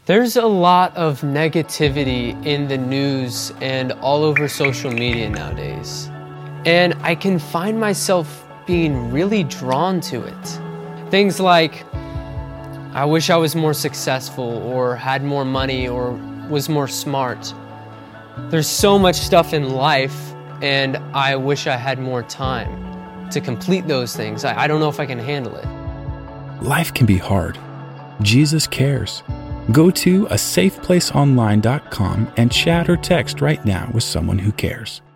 There's a lot of negativity in the news and all over social media nowadays. And I can find myself being really drawn to it. Things like, I wish I was more successful or had more money or was more smart. There's so much stuff in life, and I wish I had more time to complete those things. I don't know if I can handle it. Life can be hard. Jesus cares. Go to asafeplaceonline.com and chat or text right now with someone who cares.